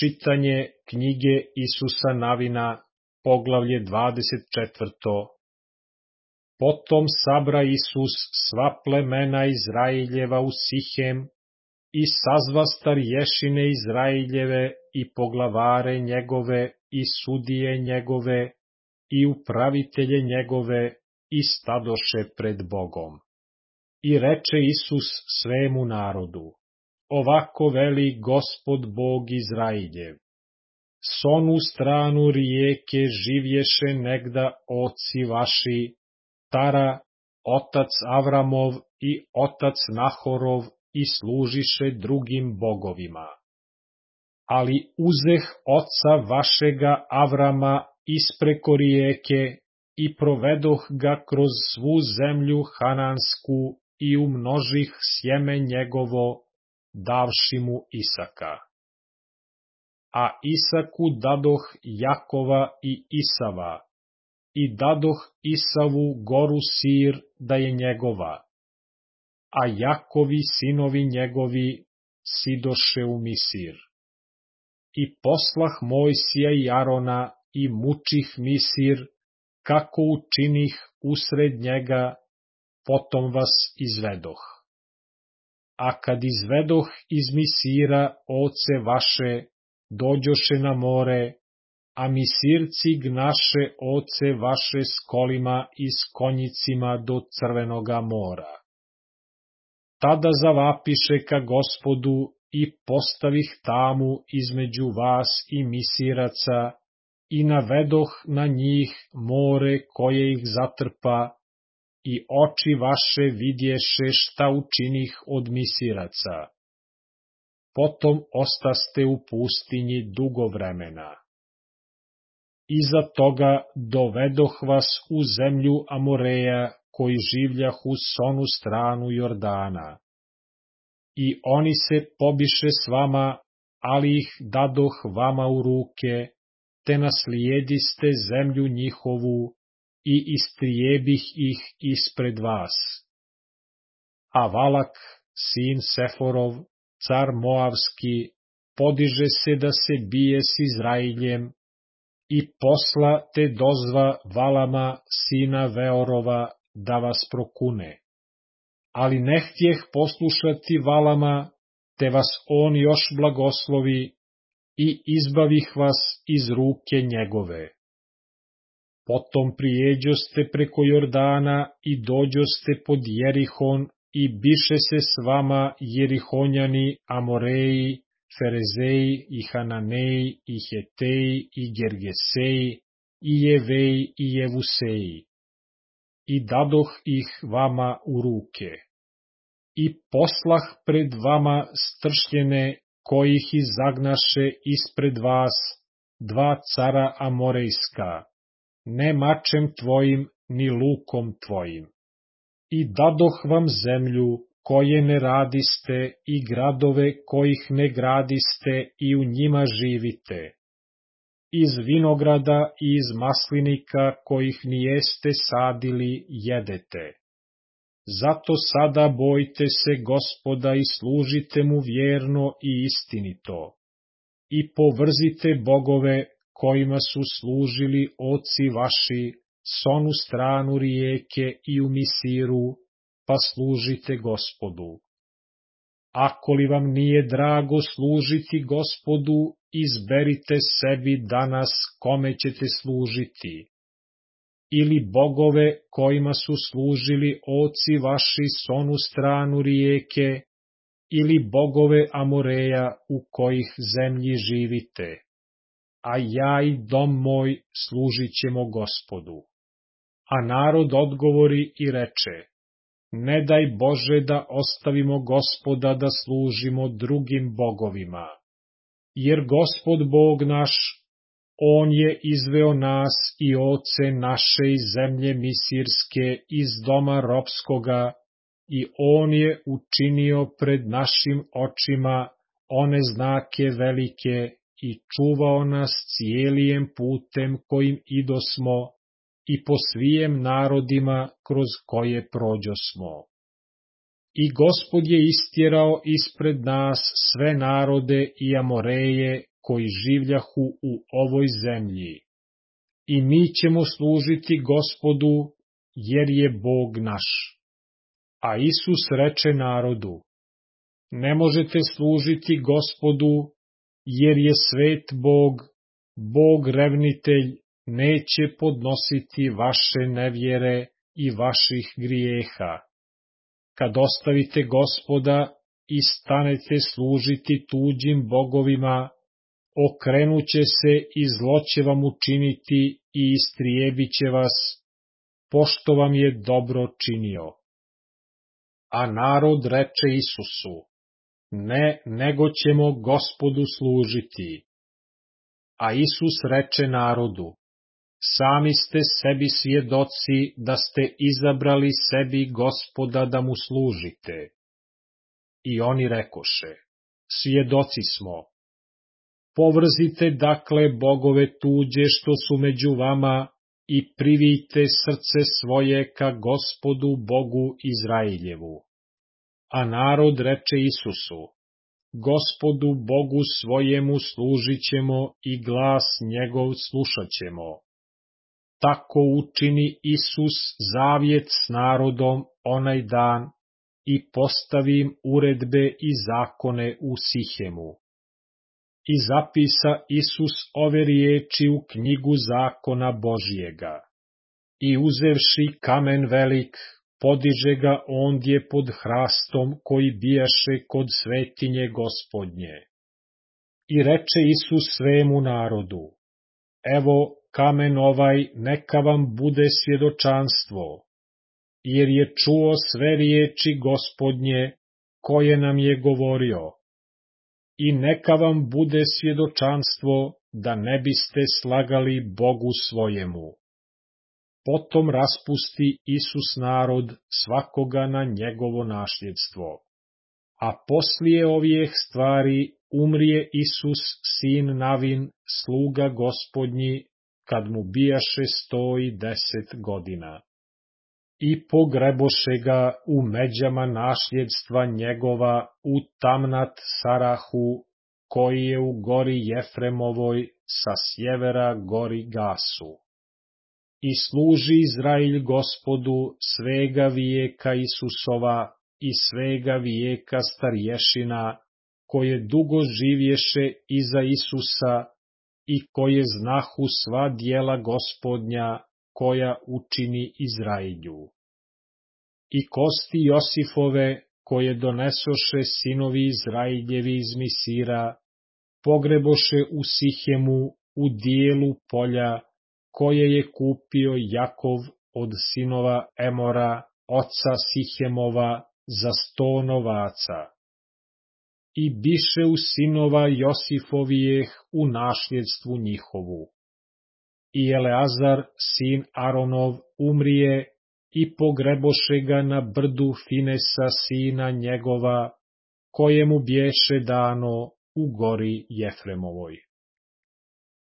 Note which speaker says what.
Speaker 1: Čitanje knjige Isusa Navina, poglavlje 24. Potom sabra Isus sva plemena Izraeljeva u Sihem i sazva starješine Izraeljeve i poglavare njegove i sudije njegove i upravitelje njegove i stadoše pred Bogom. I reče Isus svemu narodu: Ovako veli Gospod Bog Izraeljev: S onu stranu rijeke živješe negda oci vaši, Tara, otac Avramov i otac Nahorov, i služiše drugim bogovima. Ali uzeh oca vašega Avrama ispreko rijeke i provedoh ga kroz svu zemlju Hanansku i umnožih sjeme njegovo, davši mu Isaka. A Isaku dadoh Jakova i Isava, i dadoh Isavu goru Sir da je njegova, a Jakovi sinovi njegovi sidoše u Misir. I poslah Mojsija i Arona i mučih Misir, kako učinih usred njega, potom vas izvedoh. A kad izvedoh iz Misira oce vaše, dođoše na more, a Misirci gnaše oce vaše s kolima i s konjicima do Crvenoga mora. Tada zavapiše ka Gospodu i postavih tamu između vas i Misiraca i navedoh na njih more koje ih zatrpa, i oči vaše vidješe šta učinih od Misiraca. Potom ostaste u pustinji dugo vremena. Iza toga dovedoh vas u zemlju Amoreja, koji življahu s onu stranu Jordana. I oni se pobiše s vama, ali ih dadoh vama u ruke, te naslijediste zemlju njihovu, i istrijebih ih ispred vas. A Valak, sin Seforov, car Moavski, podiže se da se bije s Izraeljem, i posla te dozva Valama, sina Veorova, da vas prokune. Ali ne htjeh poslušati Valama, te vas on još blagoslovi, i izbavih vas iz ruke njegove. Potom prijeđoste preko Jordana i dođoste pod Jerihon, i biše se s vama Jerihonjani, Amoreji, Ferezeji, i Hananeji, i Heteji, i Gergeseji, i Jeveji, i Jevuseji. I dadoh ih vama u ruke. I poslah pred vama stršljene, kojih izagnaše ispred vas, dva cara Amorejska, ne mačem tvojim, ni lukom tvojim. I dadoh vam zemlju, koje ne radiste, i gradove kojih ne gradiste, i u njima živite. Iz vinograda i iz maslinika, kojih nijeste sadili, jedete. Zato sada bojte se Gospoda i služite mu vjerno i istinito. I povrzite bogove, kojima su služili oci vaši, s onu stranu rijeke i u Misiru, pa služite Gospodu. Ako li vam nije drago služiti Gospodu, izberite sebi danas kome ćete služiti. Ili bogove kojima su služili oci vaši s onu stranu rijeke, ili bogove Amoreja u kojih zemlji živite. A ja i dom moj služit ćemo Gospodu. A narod odgovori i reče: Ne daj Bože da ostavimo Gospoda da služimo drugim bogovima. Jer Gospod Bog naš, On je izveo nas i oce naše iz zemlje Misirske, iz doma ropskoga, i On je učinio pred našim očima one znake velike i čuvao nas cijelijem putem kojim idosmo i po svijem narodima kroz koje prođosmo. I Gospod je istjerao ispred nas sve narode i Amoreje koji življahu u ovoj zemlji. I mi ćemo služiti Gospodu, jer je Bog naš. A Isus reče narodu: Ne možete služiti Gospodu, jer je svet Bog, Bog revnitelj, neće podnositi vaše nevjere i vaših grijeha. Kad ostavite Gospoda i stanete služiti tuđim bogovima, okrenuće se i zlo će vam učiniti i istrijebit će vas, pošto vam je dobro činio. A narod reče Isusu: Ne, nego ćemo Gospodu služiti. A Isus reče narodu: Sami ste sebi svjedoci da ste izabrali sebi Gospoda da mu služite. I oni rekoše: Svjedoci smo. Povrzite dakle bogove tuđe što su među vama i privijte srce svoje ka Gospodu Bogu Izrailjevu. A narod reče Isusu: Gospodu Bogu svojemu služit ćemo i glas njegov slušat ćemo. Tako učini Isus zavjet s narodom onaj dan i postavi im uredbe i zakone u Sihemu. I zapisa Isus ove riječi u knjigu zakona Božijega. I uzevši kamen velik, podiže ga ondje pod hrastom koji bijaše kod svetinje Gospodnje. I reče Isus svemu narodu: Evo, kamen ovaj neka vam bude svjedočanstvo, jer je čuo sve riječi Gospodnje koje nam je govorio. I neka vam bude svjedočanstvo da ne biste slagali Bogu svojemu. Potom raspusti Isus narod svakoga na njegovo nasljedstvo. A poslije ovih stvari umrije Isus sin Navin, sluga Gospodnji, kad mu bijaše 110 godina. I pogreboše ga u međama nasljedstva njegova u Tamnat Sarahu, koji je u gori Jefremovoj sa sjevera gori Gasu. I služi Izrailj Gospodu svega vijeka Isusova i svega vijeka starješina, koje dugo živješe iza Isusa i koje znahu sva djela Gospodnja, koja učini Izrailju. I kosti Josifove, koje donesoše sinovi Izrailjevi iz Misira, pogreboše u Sihemu u dijelu polja, koje je kupio Jakov od sinova Emora, oca Sihemova, za 100 novaca. I biše u sinova Josifovijeh u nasljedstvu njihovu. I Eleazar, sin Aronov, umrije i pogreboše ga na brdu Finesa, sina njegova, kojemu bješe dano u gori Jefremovoj.